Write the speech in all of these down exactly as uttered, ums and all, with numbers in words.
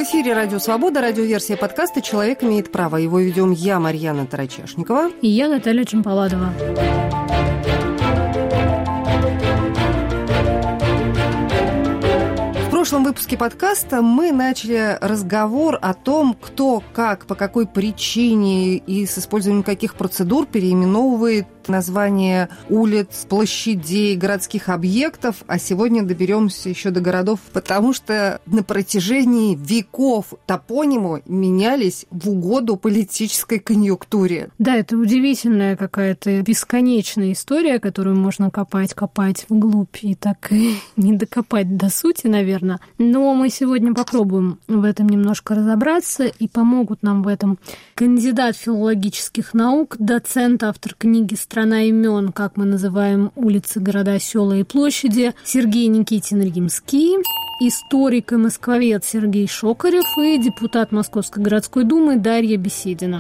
эфире «Радио Свобода», радиоверсия подкаста «Человек имеет право». Его ведем я, Марьяна Тарачешникова. И я, Наталья Чемпаладова. В прошлом выпуске подкаста мы начали разговор о том, кто, как, по какой причине и с использованием каких процедур переименовывает названия улиц, площадей, городских объектов, а сегодня доберемся еще до городов, потому что на протяжении веков топонимы менялись в угоду политической конъюнктуре. Да, это удивительная какая-то бесконечная история, которую можно копать, копать вглубь и так и не докопать до сути, наверное. Но мы сегодня попробуем в этом немножко разобраться, и помогут нам в этом кандидат филологических наук, доцент, автор книги «Страна имен. Как мы называем улицы, города, села и площади» Сергей Никитин Римский, историк и москвовед Сергей Шокарев и депутат Московской городской думы Дарья Беседина.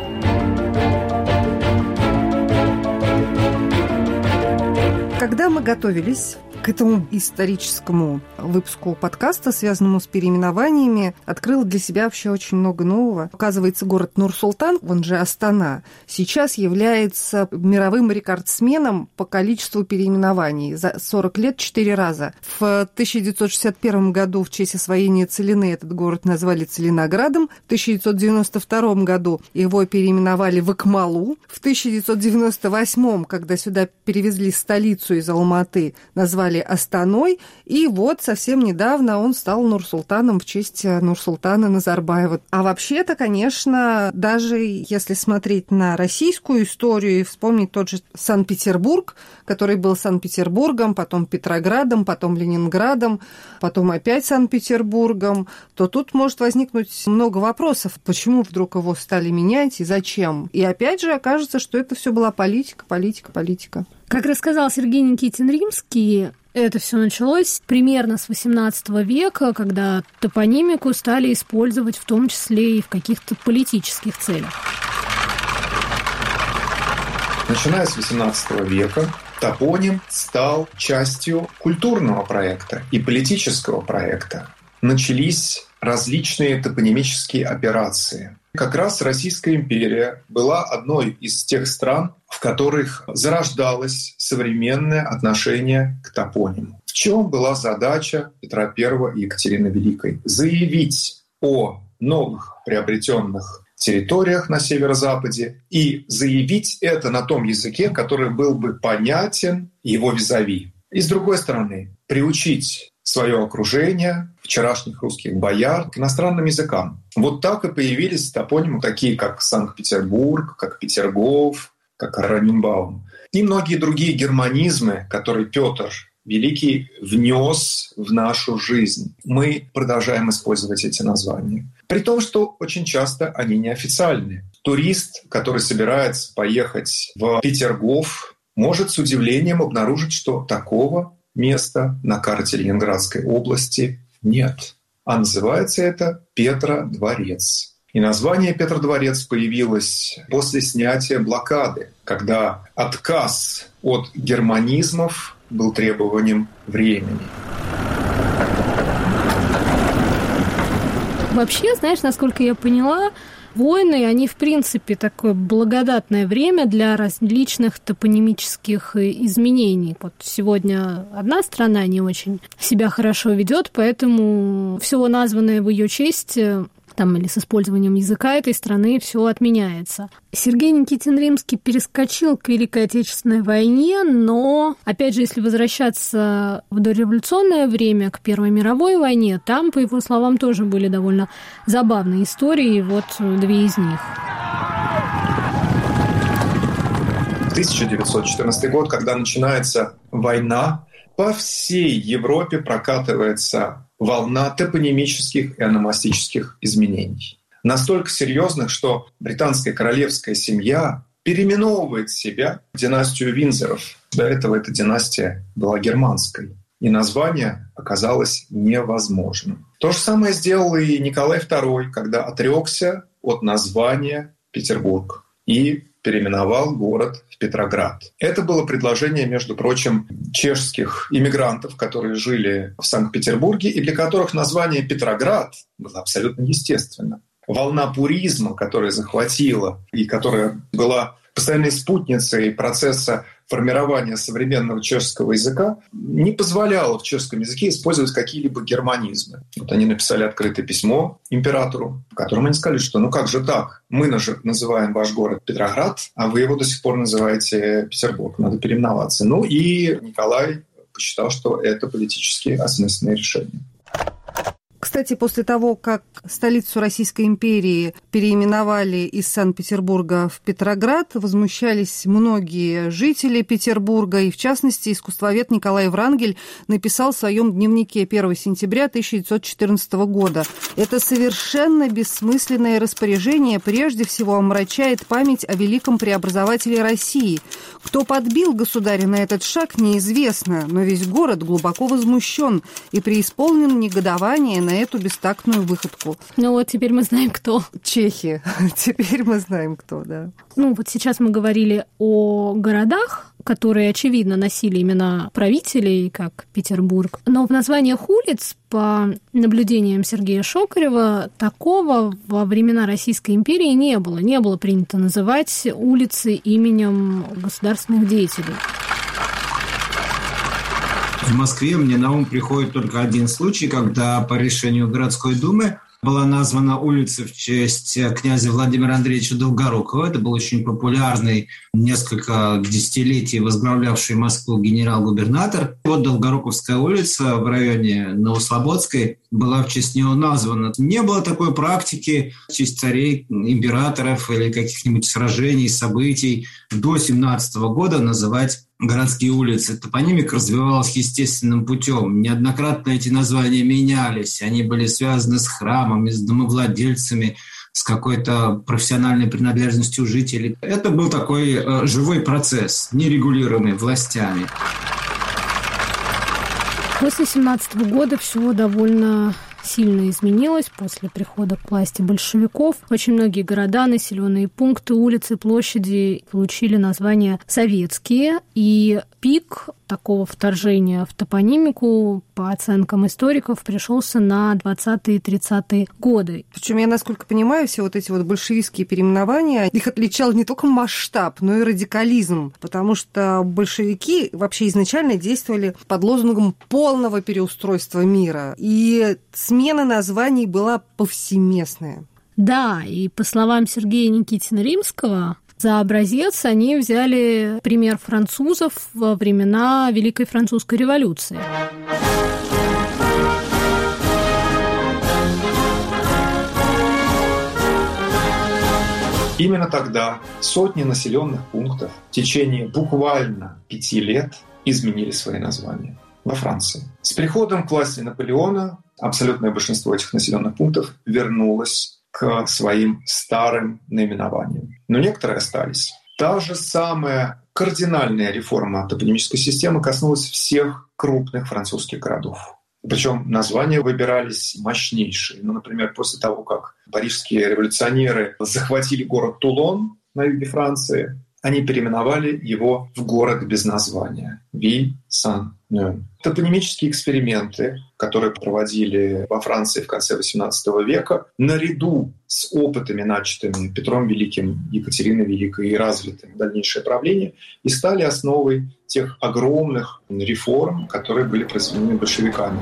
Когда мы готовились к этому историческому выпуску подкаста, связанному с переименованиями, открыла для себя вообще очень много нового. Оказывается, город Нур-Султан, он же Астана, сейчас является мировым рекордсменом по количеству переименований. За сорок лет четыре раза. В тысяча девятьсот шестьдесят первом году в честь освоения Целины этот город назвали Целиноградом. В тысяча девятьсот девяносто втором году его переименовали в Акмалу. В тысяча девятьсот девяносто восьмом, когда сюда перевезли столицу из Алматы, назвали Астаной, и вот совсем недавно он стал Нур-Султаном в честь Нурсултана Назарбаева. А вообще-то, конечно, даже если смотреть на российскую историю и вспомнить тот же Санкт-Петербург, который был Санкт-Петербургом, потом Петроградом, потом Ленинградом, потом опять Санкт-Петербургом, то тут может возникнуть много вопросов, почему вдруг его стали менять и зачем. И опять же окажется, что это все была политика, политика, политика. Как рассказал Сергей Никитин Римский, это все началось примерно с восемнадцатого века, когда топонимику стали использовать в том числе и в каких-то политических целях. Начиная с восемнадцатого века топоним стал частью культурного проекта и политического проекта. Начались различные топонимические операции. Как раз Российская империя была одной из тех стран, в которых зарождалось современное отношение к топониму. В чем была задача Петра Первого и Екатерины Великой? Заявить о новых приобретенных территориях на северо-западе и заявить это на том языке, который был бы понятен его визави. И с другой стороны, приучить свое окружение, вчерашних русских бояр, к иностранным языкам. Вот так и появились топонимы, такие как Санкт-Петербург, как Петергоф, как Ораниенбаум. И многие другие германизмы, которые Петр Великий внес в нашу жизнь. Мы продолжаем использовать эти названия. При том, что очень часто они неофициальны. Турист, который собирается поехать в Петергоф, может с удивлением обнаружить, что такого места на карте Ленинградской области нет. А называется это Петродворец. И название Петродворец появилось после снятия блокады, когда отказ от германизмов был требованием времени. Вообще, знаешь, насколько я поняла, войны, они, в принципе, такое благодатное время для различных топонимических изменений. Вот сегодня одна страна не очень себя хорошо ведет, поэтому все названное в ее честь там, или с использованием языка этой страны все отменяется. Сергей Никитин Римский перескочил к Великой Отечественной войне, но, опять же, если возвращаться в дореволюционное время, к Первой мировой войне, там, по его словам, тоже были довольно забавные истории, вот две из них. тысяча девятьсот четырнадцатый год, когда начинается война, по всей Европе прокатывается волна топонимических и ономастических изменений. Настолько серьезных, что британская королевская семья переименовывает себя в династию Виндзоров. До этого эта династия была германской, и название оказалось невозможным. То же самое сделал и Николай Второй, когда отрекся от названия Петербург и переименовал город в Петроград. Это было предложение, между прочим, чешских иммигрантов, которые жили в Санкт-Петербурге и для которых название Петроград было абсолютно естественно. Волна пуризма, которая захватила и которая была постоянной спутницей процесса формирования современного чешского языка, не позволяла в чешском языке использовать какие-либо германизмы. Вот они написали открытое письмо императору, в котором они сказали, что ну как же так? Мы называем ваш город Петроград, а вы его до сих пор называете Петербург. Надо переименоваться. Ну и Николай посчитал, что это политически осмысленное решение. Кстати, после того, как столицу Российской империи переименовали из Санкт-Петербурга в Петроград, возмущались многие жители Петербурга, и в частности искусствовед Николай Врангель написал в своем дневнике первого сентября тысяча девятьсот четырнадцатого года: «Это совершенно бессмысленное распоряжение прежде всего омрачает память о великом преобразователе России. Кто подбил государя на этот шаг, неизвестно, но весь город глубоко возмущен и преисполнен негодования на эту бестактную выходку». Ну вот теперь мы знаем, кто. Чехи. Теперь мы знаем, кто, да. Ну вот сейчас мы говорили о городах, которые, очевидно, носили имена правителей, как Петербург. Но в названиях улиц, по наблюдениям Сергея Шокарева, такого во времена Российской империи не было. Не было принято называть улицы именем государственных деятелей. В Москве мне на ум приходит только один случай, когда по решению городской думы была названа улица в честь князя Владимира Андреевича Долгорукова. Это был очень популярный, несколько десятилетий возглавлявший Москву генерал-губернатор. Вот Долгоруковская улица в районе Новослободской была в честь него названа. Не было такой практики в честь царей, императоров или каких-нибудь сражений, событий до семнадцатого года называть городские улицы. Топонимика развивалась естественным путем. Неоднократно эти названия менялись. Они были связаны с храмами, с домовладельцами, с какой-то профессиональной принадлежностью жителей. Это был такой э, живой процесс, нерегулируемый властями. После семнадцатого года все довольно сильно изменилось после прихода к власти большевиков. Очень многие города, населенные пункты, улицы, площади получили названия советские. И пик такого вторжения в топонимику, по оценкам историков, пришелся на двадцатые и тридцатые годы. Причем, я, насколько понимаю, все вот эти вот большевистские переименования, их отличал не только масштаб, но и радикализм, потому что большевики вообще изначально действовали под лозунгом полного переустройства мира, и смена названий была повсеместная. Да, и по словам Сергея Никитина Римского, за образец они взяли пример французов во времена Великой Французской революции. Именно тогда сотни населенных пунктов в течение буквально пяти лет изменили свои названия во Франции. С приходом к власти Наполеона абсолютное большинство этих населенных пунктов вернулось к своим старым наименованиям. Но некоторые остались. Та же самая кардинальная реформа топонимической системы коснулась всех крупных французских городов. Причем названия выбирались мощнейшие. Ну, например, после того, как парижские революционеры захватили город Тулон на юге Франции, они переименовали его в город без названия – Виль-Сан-Нён. Топонимические эксперименты, которые проводили во Франции в конце восемнадцатого века, наряду с опытами, начатыми Петром Великим, Екатериной Великой и развитым дальнейшее правление, и стали основой тех огромных реформ, которые были произведены большевиками.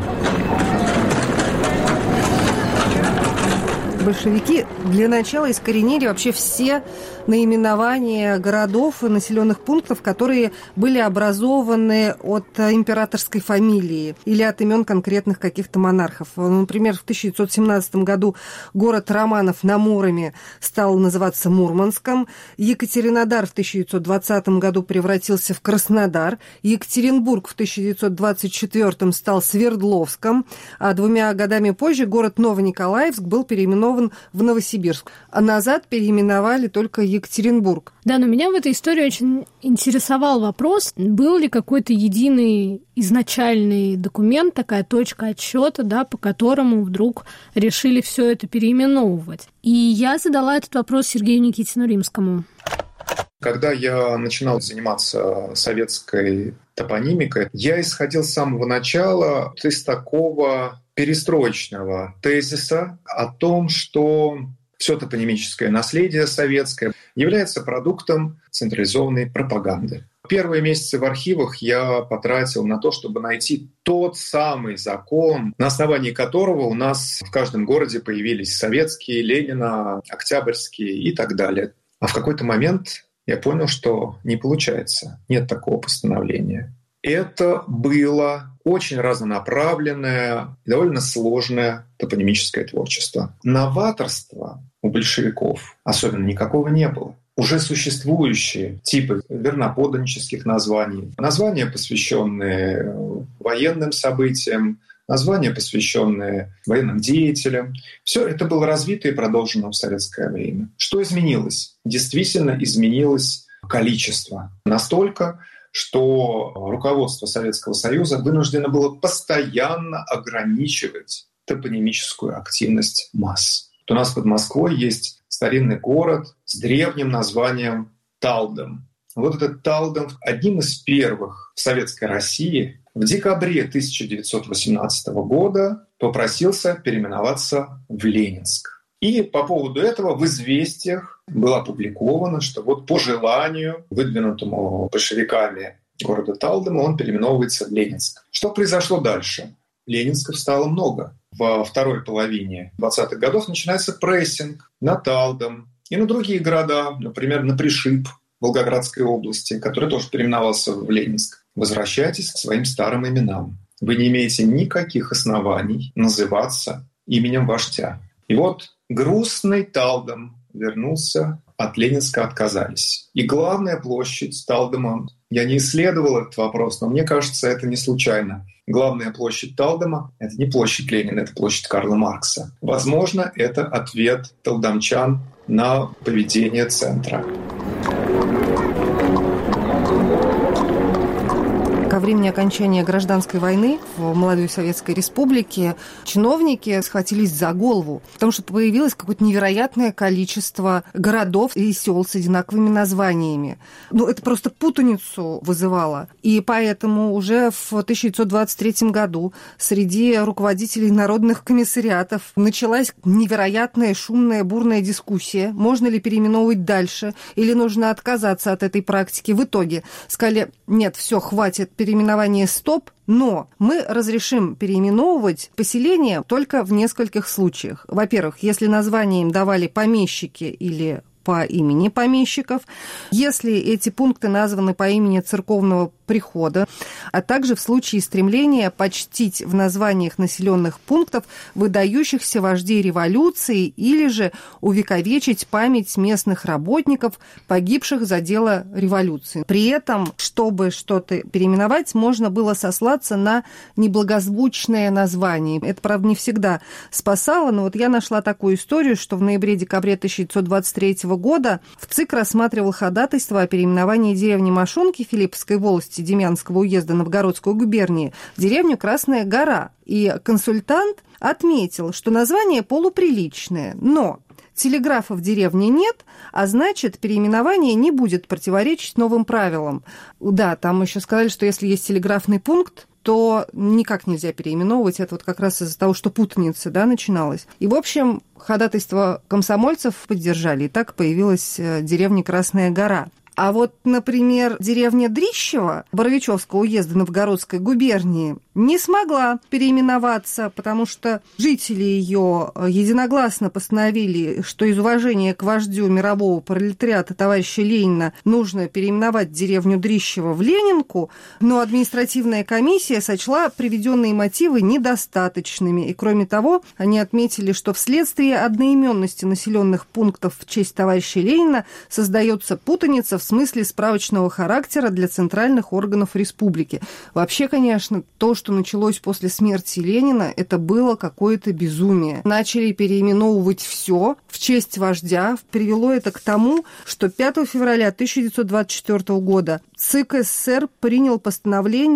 Большевики для начала искоренили вообще все наименования городов и населенных пунктов, которые были образованы от императорской фамилии или от имен конкретных каких-то монархов. Например, в тысяча девятьсот семнадцатом году город Романов на Муроме стал называться Мурманском, Екатеринодар в тысяча девятьсот двадцатом году превратился в Краснодар, Екатеринбург в тысяча девятьсот двадцать четвёртом стал Свердловском, а двумя годами позже город Новониколаевск был переименован в Новосибирск, а назад переименовали только Екатеринбург. Да, но меня в этой истории очень интересовал вопрос, был ли какой-то единый изначальный документ, такая точка отсчета, да, по которому вдруг решили все это переименовывать. И я задала этот вопрос Сергею Никитину Римскому. Когда я начинал заниматься советской топонимикой, я исходил с самого начала из такого перестроечного тезиса о том, что все топонимическое наследие советское является продуктом централизованной пропаганды. Первые месяцы в архивах я потратил на то, чтобы найти тот самый закон, на основании которого у нас в каждом городе появились советские, Ленина, Октябрьские и так далее. А в какой-то момент я понял, что не получается, нет такого постановления. Это было очень разнонаправленное, довольно сложное топонимическое творчество. Новаторства у большевиков особенно никакого не было. Уже существующие типы верноподданнических названий, названия, посвященные военным событиям, названия, посвященные военным деятелям. Все это было развито и продолжено в советское время. Что изменилось? Действительно изменилось количество. Настолько, что руководство Советского Союза вынуждено было постоянно ограничивать топонимическую активность масс. Вот у нас под Москвой есть старинный город с древним названием Талдом. Вот этот Талдом одним из первых в Советской России в декабре тысяча девятьсот восемнадцатого года попросился переименоваться в Ленинск. И по поводу этого в «Известиях» было опубликовано, что вот по желанию, выдвинутому большевиками города Талдома, он переименовывается в Ленинск. Что произошло дальше? Ленинсков стало много. Во второй половине двадцатых годов начинается прессинг на Талдом и на другие города, например, на Пришиб Волгоградской области, который тоже переименовался в Ленинск. Возвращайтесь к своим старым именам. Вы не имеете никаких оснований называться именем вождя. И вот грустный Талдом вернулся, от Ленинска отказались. И главная площадь Талдома, я не исследовал этот вопрос, но мне кажется, это не случайно. Главная площадь Талдома — это не площадь Ленина, это площадь Карла Маркса. Возможно, это ответ талдомчан на поведение центра. Ко времени окончания гражданской войны в молодой Советской Республике чиновники схватились за голову, потому что появилось какое-то невероятное количество городов и сел с одинаковыми названиями. Ну, это просто путаницу вызывало. И поэтому уже в тысяча девятьсот двадцать третьем году среди руководителей народных комиссариатов началась невероятная шумная, бурная дискуссия, можно ли переименовывать дальше или нужно отказаться от этой практики. В итоге сказали: нет, все, хватит, переименование стоп, но мы разрешим переименовывать поселения только в нескольких случаях. Во-первых, если название им давали помещики или по имени помещиков, если эти пункты названы по имени церковного прихода, а также в случае стремления почтить в названиях населенных пунктов выдающихся вождей революции или же увековечить память местных работников, погибших за дело революции. При этом, чтобы что-то переименовать, можно было сослаться на неблагозвучное название. Это, правда, не всегда спасало, но вот я нашла такую историю, что в ноябре-декабре тысяча девятьсот двадцать третьего года в ЦИК рассматривал ходатайство о переименовании деревни Машунки Филипповской волости Демянского уезда Новгородской губернии в деревню Красная Гора. И консультант отметил, что название полуприличное, но телеграфа в деревне нет, а значит, переименование не будет противоречить новым правилам. Да, там еще сказали, что если есть телеграфный пункт, то никак нельзя переименовывать. Это вот как раз из-за того, что путаница, да, начиналась. И, в общем, ходатайство комсомольцев поддержали. И так появилась деревня Красная Гора. А вот, например, деревня Дрищево Боровичевского уезда Новгородской губернии не смогла переименоваться, потому что жители ее единогласно постановили, что из уважения к вождю мирового пролетариата товарища Ленина нужно переименовать деревню Дрищево в Ленинку, но административная комиссия сочла приведенные мотивы недостаточными. И, кроме того, они отметили, что вследствие одноименности населенных пунктов в честь товарища Ленина создается путаница в смысле справочного характера для центральных органов республики. Вообще, конечно, то, что началось после смерти Ленина, это было какое-то безумие. Начали переименовывать все в честь вождя. Привело это к тому, что пятого февраля тысяча девятьсот двадцать четвёртого года ЦИК СССР принял постановление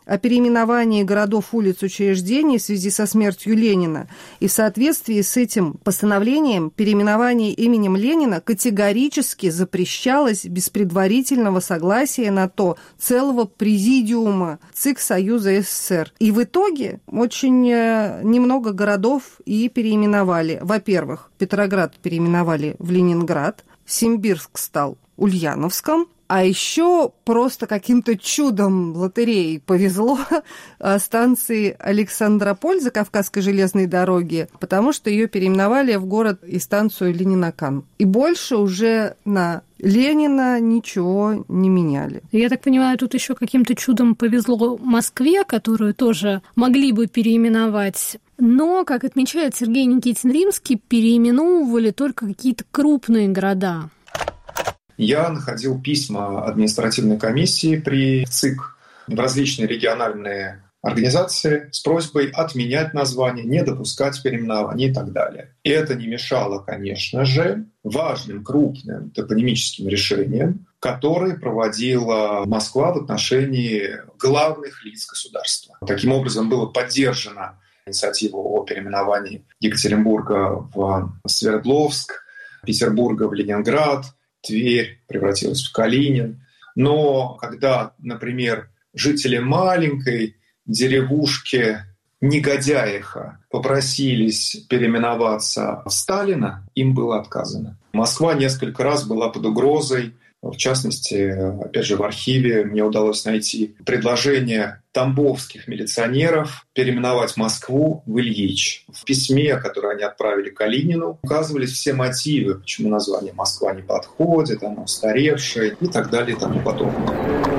о переименовании городов, улиц, учреждений в связи со смертью Ленина. И в соответствии с этим постановлением переименование именем Ленина категорически запрещалось без предварительного согласия на то целого президиума ЦИК Союза СССР. И в итоге очень немного городов и переименовали. Во-первых, Петроград переименовали в Ленинград, Симбирск стал Ульяновском, а еще просто каким-то чудом лотереей повезло станции Александрополь за Кавказской железной дороги, потому что ее переименовали в город и станцию Ленинакан. И больше уже на Ленина ничего не меняли. Я так понимаю, тут еще каким-то чудом повезло Москве, которую тоже могли бы переименовать. Но, как отмечает Сергей Никитин Римский, переименовывали только какие-то крупные города. Я находил письма административной комиссии при ЦИК в различные региональные организации с просьбой отменять название, не допускать переименований и так далее. И это не мешало, конечно же, важным крупным топонимическим решениям, которые проводила Москва в отношении главных лиц государства. Таким образом, была поддержана инициатива о переименовании Екатеринбурга в Свердловск, Петербурга в Ленинград, Тверь превратилась в Калинин. Но когда, например, жители маленькой деревушки Негодяиха попросились переименоваться в Сталина, им было отказано. Москва несколько раз была под угрозой. В частности, опять же, в архиве мне удалось найти предложение тамбовских милиционеров переименовать Москву в Ильич. В письме, которое они отправили Калинину, указывались все мотивы, почему название Москва не подходит, оно устаревшее и так далее и тому подобное.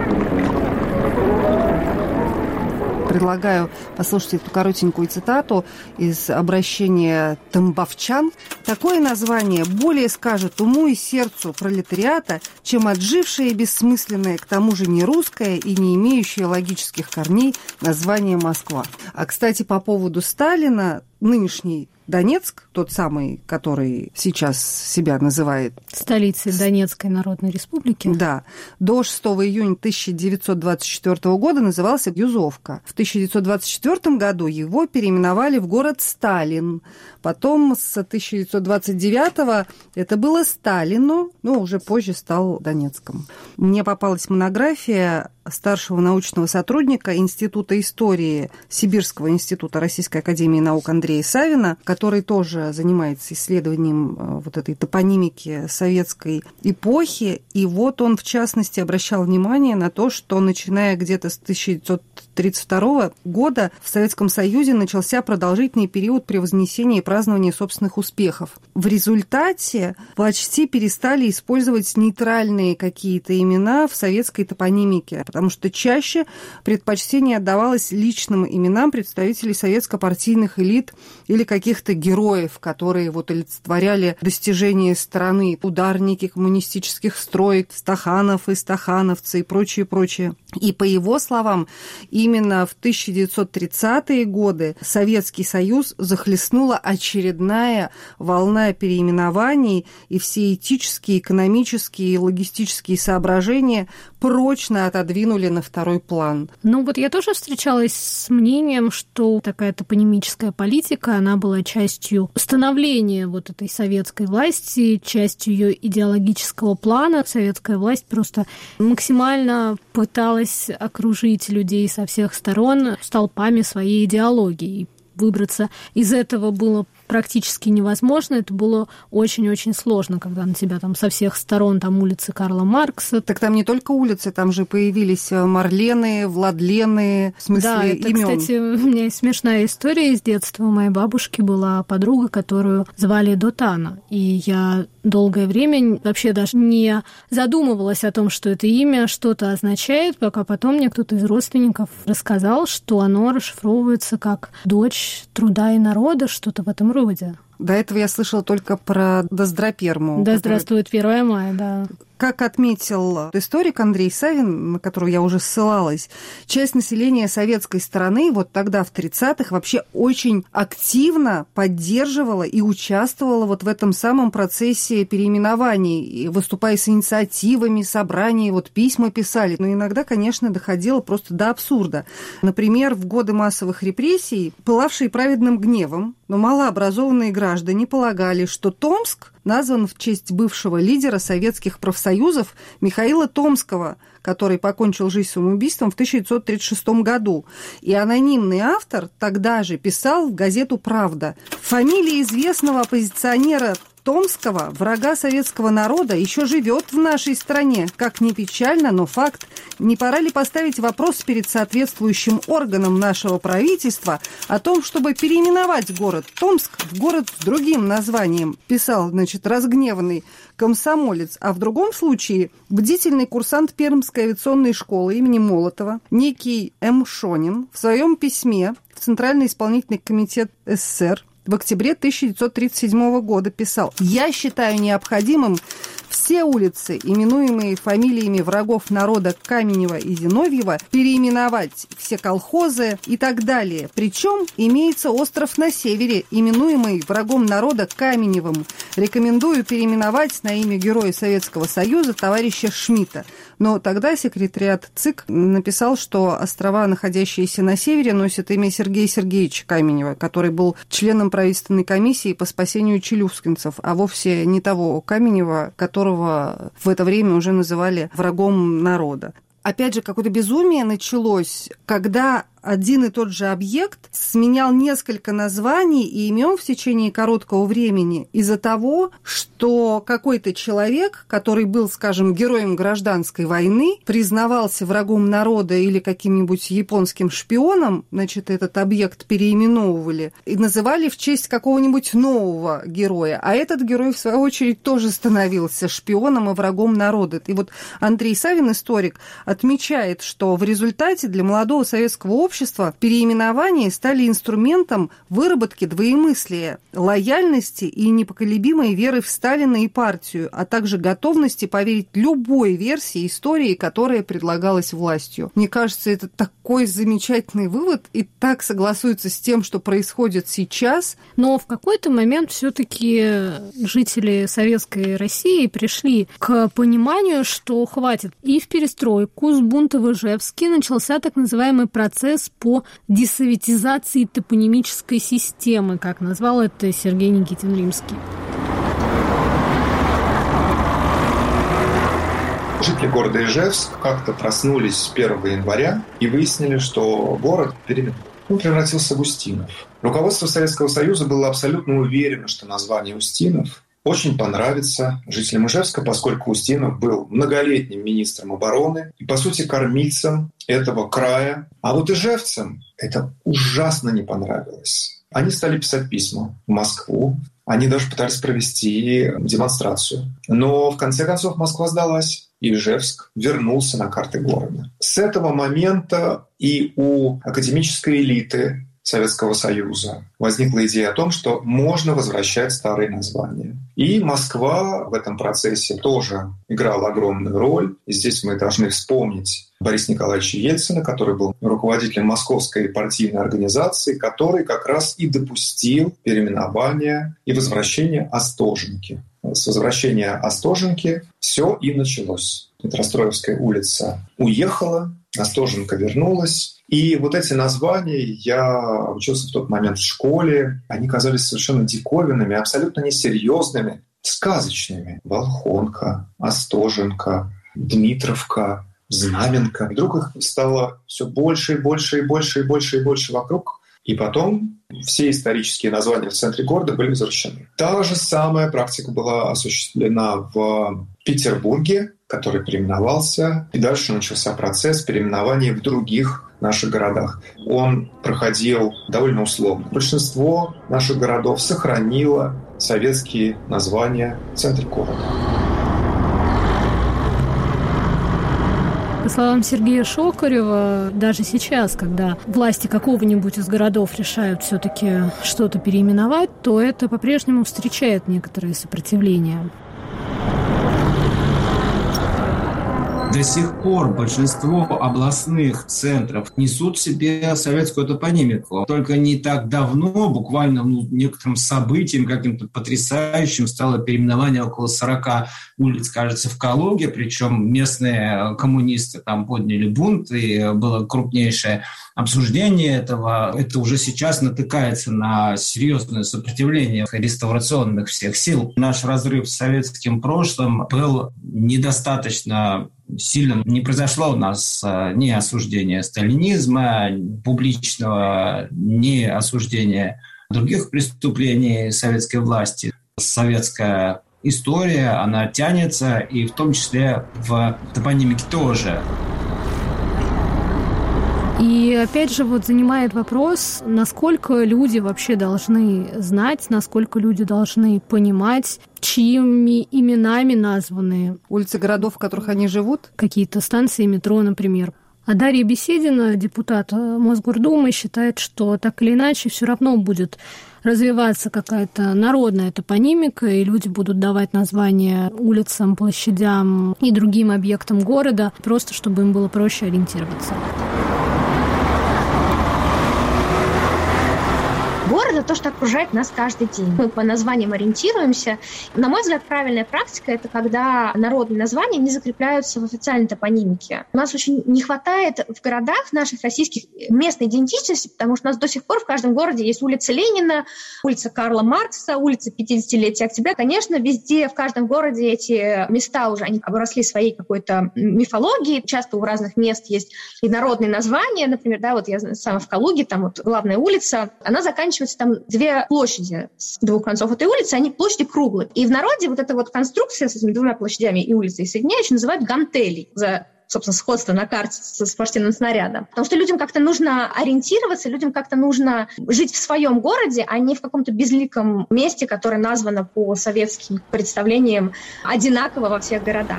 Предлагаю послушать эту коротенькую цитату из обращения тамбовчан. Такое название более скажет уму и сердцу пролетариата, чем отжившее и бессмысленное, к тому же не русское и не имеющее логических корней название Москва. А, кстати, по поводу Сталина, нынешний Донецк, тот самый, который сейчас себя называет столицей Донецкой Народной Республики. Да. До шестого июня тысяча девятьсот двадцать четвёртого года назывался Юзовка. В тысяча девятьсот двадцать четвёртом году его переименовали в город Сталин. Потом с тысяча девятьсот двадцать девятого это было Сталину, но уже позже стал Донецком. Мне попалась монография старшего научного сотрудника Института истории Сибирского института Российской академии наук Андрея Савина, который тоже занимается исследованием вот этой топонимики советской эпохи. И вот он, в частности, обращал внимание на то, что начиная где-то с тысяча девятьсот тридцать второго года в Советском Союзе начался продолжительный период превознесения и празднования собственных успехов. В результате почти перестали использовать нейтральные какие-то имена в советской топонимике, потому что чаще предпочтение отдавалось личным именам представителей советско-партийных элит или каких-то героев, которые вот олицетворяли достижения страны, ударники коммунистических строек, Стаханов и стахановцы и прочее, прочее. И по его словам, именно в тысяча девятьсот тридцатые годы Советский Союз захлестнула очередная волна переименований, и все этические, экономические и логистические соображения прочно отодвинули на второй план. Ну вот я тоже встречалась с мнением, что такая топонимическая политика, она была частью становления вот этой советской власти, частью ее идеологического плана. Советская власть просто максимально пыталась окружить людей со всех сторон столпами своей идеологии. Выбраться из этого было практически невозможно. Это было очень-очень сложно, когда на тебя там со всех сторон там улицы Карла Маркса. Так там не только улицы, там же появились Марлены, Владлены, в смысле да, это, имен. Кстати, у меня есть смешная история из детства. У моей бабушки была подруга, которую звали Дотана. И я долгое время вообще даже не задумывалась о том, что это имя что-то означает, пока потом мне кто-то из родственников рассказал, что оно расшифровывается как «дочь труда и народа», что-то в этом роде. До этого я слышала только про Доздраперму. Да, который... здравствует первое мая, да. Как отметил историк Андрей Савин, на которого я уже ссылалась, часть населения советской стороны вот тогда, в тридцатых, вообще очень активно поддерживала и участвовала вот в этом самом процессе переименований, выступая с инициативами, собраниями, вот письма писали. Но иногда, конечно, доходило просто до абсурда. Например, в годы массовых репрессий, пылавшие праведным гневом, но малообразованные граждане полагали, что Томск назван в честь бывшего лидера советских профсоюзов Михаила Томского, который покончил жизнь самоубийством в тысяча девятьсот тридцать шестом году. И анонимный автор тогда же писал в газету «Правда». Фамилия известного оппозиционера Томского, врага советского народа, еще живет в нашей стране. Как ни печально, но факт. Не пора ли поставить вопрос перед соответствующим органом нашего правительства о том, чтобы переименовать город Томск в город с другим названием, писал, значит, разгневанный комсомолец, а в другом случае бдительный курсант Пермской авиационной школы имени Молотова, некий М. Шонин, в своем письме в Центральный исполнительный комитет СССР в октябре тысяча девятьсот тридцать седьмого года писал: «Я считаю необходимым все улицы, именуемые фамилиями врагов народа Каменева и Зиновьева, переименовать, все колхозы и так далее. Причем имеется остров на севере, именуемый врагом народа Каменевым. Рекомендую переименовать на имя героя Советского Союза товарища Шмидта». Но тогда секретариат ЦИК написал, что острова, находящиеся на севере, носят имя Сергея Сергеевича Каменева, который был членом правительственной комиссии по спасению челюскинцев, а вовсе не того Каменева, которого в это время уже называли врагом народа. Опять же, какое-то безумие началось, когда один и тот же объект сменял несколько названий и имен в течение короткого времени из-за того, что какой-то человек, который был, скажем, героем гражданской войны, признавался врагом народа или каким-нибудь японским шпионом, значит, этот объект переименовывали и называли в честь какого-нибудь нового героя. А этот герой, в свою очередь, тоже становился шпионом и врагом народа. И вот Андрей Савин, историк, отмечает, что в результате для молодого советского общества общества переименования стали инструментом выработки двоемыслия, лояльности и непоколебимой веры в Сталина и партию, а также готовности поверить любой версии истории, которая предлагалась властью. Мне кажется, это такой замечательный вывод и так согласуется с тем, что происходит сейчас. Но в какой-то момент все-таки жители Советской России пришли к пониманию, что хватит. И в перестройку с бунта в Ижевске начался так называемый процесс по десоветизации топонимической системы, как назвал это Сергей Никитин-Римский. Жители города Ижевск как-то проснулись первого января и выяснили, что город переименован. Он превратился в Устинов. Руководство Советского Союза было абсолютно уверено, что название Устинов очень понравится жителям Ижевска, поскольку Устинов был многолетним министром обороны и, по сути, кормильцем этого края. А вот ижевцам это ужасно не понравилось. Они стали писать письма в Москву. Они даже пытались провести демонстрацию. Но, в конце концов, Москва сдалась, и Ижевск вернулся на карты города. С этого момента и у академической элиты Советского Союза возникла идея о том, что можно возвращать старые названия. И Москва в этом процессе тоже играла огромную роль. И здесь мы должны вспомнить Бориса Николаевича Ельцина, который был руководителем Московской партийной организации, который как раз и допустил переименование и возвращение Остоженки. С возвращения Остоженки все и началось. Петростроевская улица уехала, Остоженка вернулась. И вот эти названия, я учился в тот момент в школе, они казались совершенно диковинными, абсолютно несерьезными, сказочными. Волхонка, Остоженка, Дмитровка, Знаменка. Вдруг их стало все больше и больше и больше и больше и больше вокруг. И потом все исторические названия в центре города были возвращены. Та же самая практика была осуществлена в Петербурге, который переименовался. И дальше начался процесс переименования в других наших городах. Он проходил довольно условно. Большинство наших городов сохранило советские названия в центре города. По словам Сергея Шокарева, даже сейчас, когда власти какого-нибудь из городов решают все-таки что-то переименовать, то это по-прежнему встречает некоторое сопротивление. До сих пор большинство областных центров несут в себе советскую топонимику. Только не так давно, буквально ну, некоторым событием, каким-то потрясающим, стало переименование около сорока улиц, кажется, в Калуге. Причем местные коммунисты там подняли бунт, и было крупнейшее обсуждение этого. Это уже сейчас натыкается на серьезное сопротивление реставрационных всех сил. Наш разрыв с советским прошлым был недостаточно сильно. Не произошло у нас ни осуждения сталинизма публичного, ни осуждения других преступлений советской власти. Советская история, она тянется, и в том числе в топонимике тоже. И опять же вот занимает вопрос, насколько люди вообще должны знать, насколько люди должны понимать, чьими именами названы улицы городов, в которых они живут. Какие-то станции метро, например. А Дарья Беседина, депутат Мосгордумы, считает, что так или иначе все равно будет развиваться какая-то народная топонимика, и люди будут давать названия улицам, площадям и другим объектам города, просто чтобы им было проще ориентироваться. Город — это то, что окружает нас каждый день. Мы по названиям ориентируемся. На мой взгляд, правильная практика — это когда народные названия не закрепляются в официальной топонимике. У нас очень не хватает в городах наших российских местной идентичности, потому что у нас до сих пор в каждом городе есть улица Ленина, улица Карла Маркса, улица пятидесятилетия октября. Конечно, везде, в каждом городе эти места уже они обросли своей какой-то мифологией. Часто у разных мест есть и народные названия. Например, да, вот я сама в Калуге, там вот главная улица, она заканчивается там две площади с двух концов этой улицы, они площади круглые. И в народе вот эта вот конструкция с этими двумя площадями и улицей соединяющей называют гантелей за, собственно, сходство на карте со спортивным снарядом. Потому что людям как-то нужно ориентироваться, людям как-то нужно жить в своем городе, а не в каком-то безликом месте, которое названо по советским представлениям одинаково во всех городах.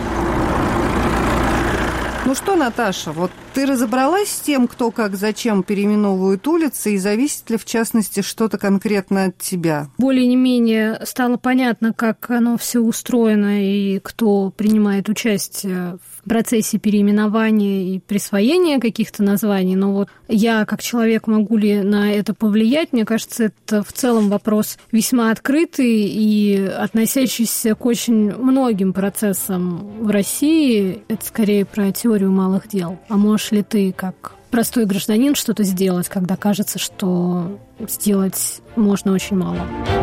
Ну что, Наташа, вот ты разобралась с тем, кто как зачем переименовывает улицы, и зависит ли, в частности, что-то конкретно от тебя? Более-менее стало понятно, как оно все устроено и кто принимает участие в процессе переименования и присвоения каких-то названий. Но вот я, как человек, могу ли на это повлиять? Мне кажется, это в целом вопрос весьма открытый и относящийся к очень многим процессам в России. Это скорее про теорию малых дел. А можешь ли ты, как простой гражданин, что-то сделать, когда кажется, что сделать можно очень мало?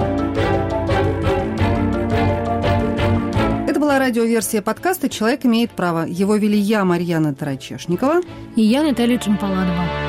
Это была радиоверсия подкаста «Человек имеет право». Его вели я, Марьяна Тарачешникова. И я, Наталья Джампаладова.